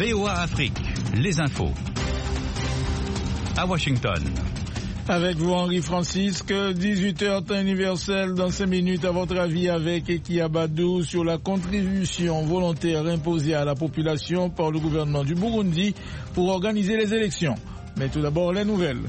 VOA Afrique, les infos. À Washington. Avec vous, Henri Francisque, 18h temps universel dans 5 minutes. À votre avis, avec Eki Abadou sur la contribution volontaire imposée à la population par le gouvernement du Burundi pour organiser les élections. Mais tout d'abord, les nouvelles.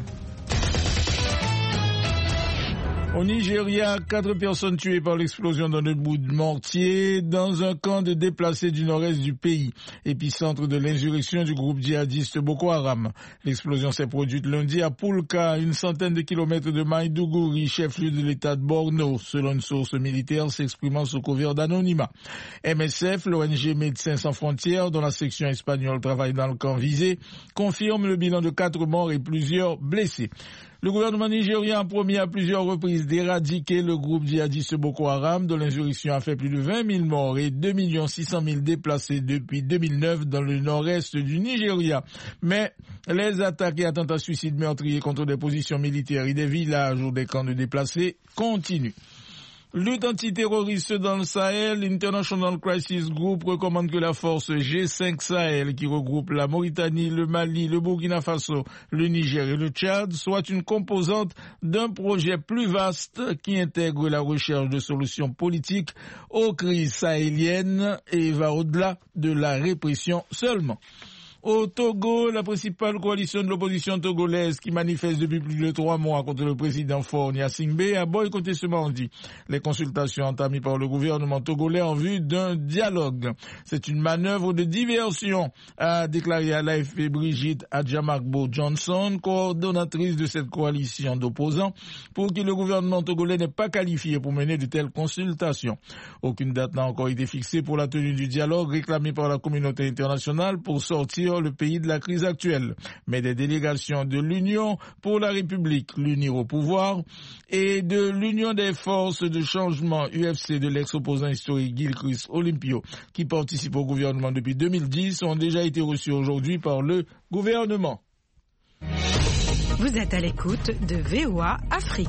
Au Nigeria, 4 personnes tuées par l'explosion d'un bout de mortier dans un camp de déplacés du nord-est du pays, épicentre de l'insurrection du groupe djihadiste Boko Haram. L'explosion s'est produite lundi à Poulka, une centaine de kilomètres de Maïdougouri, chef-lieu de l'état de Borno, selon une source militaire s'exprimant sous couvert d'anonymat. MSF, l'ONG Médecins sans frontières, dont la section espagnole travaille dans le camp visé, confirme le bilan de 4 morts et plusieurs blessés. Le gouvernement nigérien a promis à plusieurs reprises d'éradiquer le groupe djihadiste Boko Haram, dont l'insurrection a fait plus de 20 000 morts et 2 600 000 déplacés depuis 2009 dans le nord-est du Nigeria. Mais les attaques et attentats suicides meurtriers contre des positions militaires et des villages ou des camps de déplacés continuent. Lutte antiterroriste dans le Sahel, l'International Crisis Group recommande que la force G5 Sahel, qui regroupe la Mauritanie, le Mali, le Burkina Faso, le Niger et le Tchad, soit une composante d'un projet plus vaste qui intègre la recherche de solutions politiques aux crises sahéliennes et va au-delà de la répression seulement. Au Togo, la principale coalition de l'opposition togolaise qui manifeste depuis plus de 3 mois contre le président Faure Gnassingbé a boycotté ce mardi les consultations entamées par le gouvernement togolais en vue d'un dialogue. C'est une manœuvre de diversion, a déclaré à l'AFP Brigitte Adjamakbo Johnson, coordonnatrice de cette coalition d'opposants, pour qui le gouvernement togolais n'est pas qualifié pour mener de telles consultations. Aucune date n'a encore été fixée pour la tenue du dialogue réclamé par la communauté internationale pour sortir le pays de la crise actuelle, mais des délégations de l'Union pour la République, l'Unir au pouvoir, et de l'Union des forces de changement UFC de l'ex-opposant historique Gilchrist Olympio, qui participe au gouvernement depuis 2010, ont déjà été reçus aujourd'hui par le gouvernement. Vous êtes à l'écoute de VOA Afrique.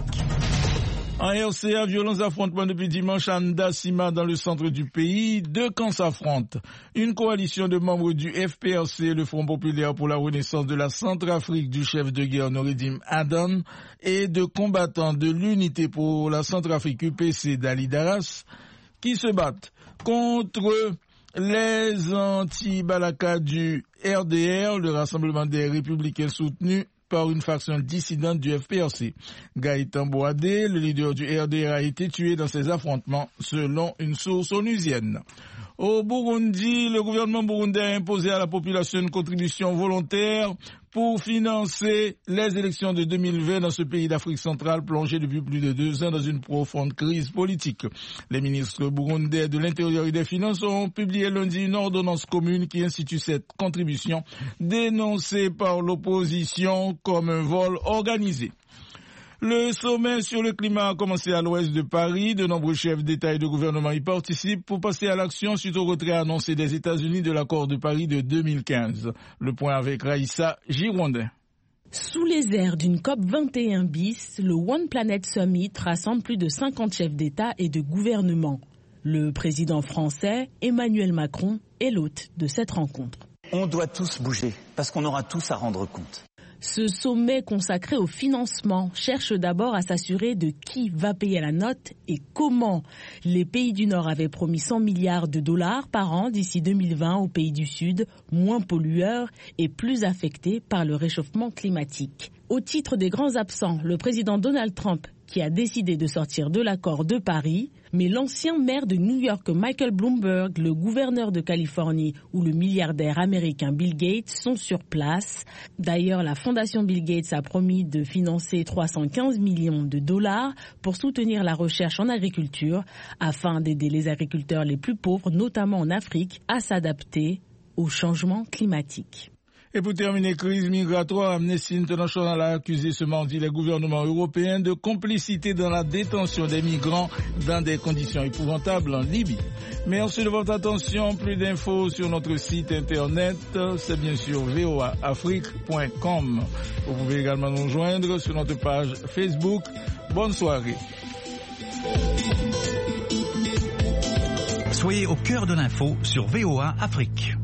En RCA, violents affrontements depuis dimanche à Ndassima dans le centre du pays. 2 camps s'affrontent. Une coalition de membres du FPRC, le Front populaire pour la renaissance de la Centrafrique du chef de guerre Noureddin Adan, et de combattants de l'unité pour la Centrafrique UPC d'Ali Daras, qui se battent contre les anti-Balaka du RDR, le Rassemblement des Républicains soutenus par une faction dissidente du FPRC. Gaëtan Boadé, le leader du RDR, a été tué dans ces affrontements, selon une source onusienne. Au Burundi, le gouvernement burundais a imposé à la population une contribution volontaire pour financer les élections de 2020 dans ce pays d'Afrique centrale plongé depuis plus de 2 ans dans une profonde crise politique. Les ministres burundais de l'Intérieur et des Finances ont publié lundi une ordonnance commune qui institue cette contribution dénoncée par l'opposition comme un vol organisé. Le sommet sur le climat a commencé à l'ouest de Paris. De nombreux chefs d'État et de gouvernement y participent pour passer à l'action suite au retrait annoncé des États-Unis de l'accord de Paris de 2015. Le point avec Raïssa Girondin. Sous les airs d'une COP 21 bis, le One Planet Summit rassemble plus de 50 chefs d'État et de gouvernement. Le président français, Emmanuel Macron, est l'hôte de cette rencontre. On doit tous bouger parce qu'on aura tous à rendre compte. Ce sommet consacré au financement cherche d'abord à s'assurer de qui va payer la note et comment. Les pays du Nord avaient promis 100 milliards de dollars par an d'ici 2020 aux pays du Sud, moins pollueurs et plus affectés par le réchauffement climatique. Au titre des grands absents, le président Donald Trump, qui a décidé de sortir de l'accord de Paris, mais l'ancien maire de New York Michael Bloomberg, le gouverneur de Californie ou le milliardaire américain Bill Gates sont sur place. D'ailleurs, la fondation Bill Gates a promis de financer 315 millions de dollars pour soutenir la recherche en agriculture afin d'aider les agriculteurs les plus pauvres, notamment en Afrique, à s'adapter au changement climatique. Et pour terminer, crise migratoire, Amnesty International a accusé ce mardi les gouvernements européens de complicité dans la détention des migrants dans des conditions épouvantables en Libye. Merci de votre attention. Plus d'infos sur notre site internet, c'est bien sûr voaafrique.com. Vous pouvez également nous joindre sur notre page Facebook. Bonne soirée. Soyez au cœur de l'info sur VOA Afrique.